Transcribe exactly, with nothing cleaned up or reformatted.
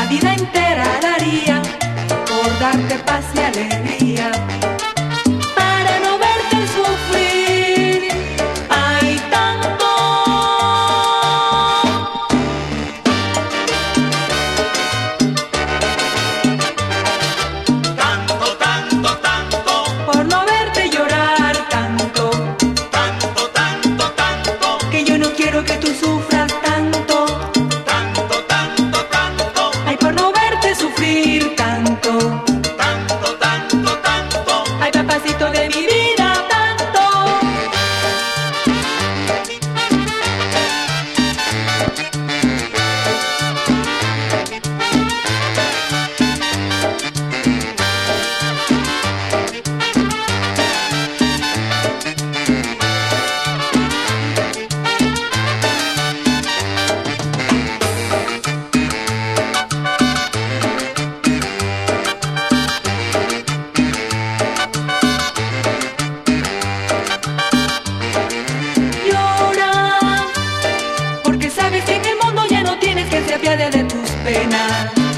vida entera daría por darte paz y alegría, para no verte sufrir. Hay tanto, tanto, tanto, tanto, por no verte llorar tanto, tanto, tanto, tanto, que yo no quiero que tú sufras tanto. tanto, tanto, tanto, Ay, por no verte sufrir tanto. tanto, tanto, tanto. Ay, papacito de mi vida, tanto. Llora, porque sabes que en el mundo ya no tienes quien se apiade de tus penas.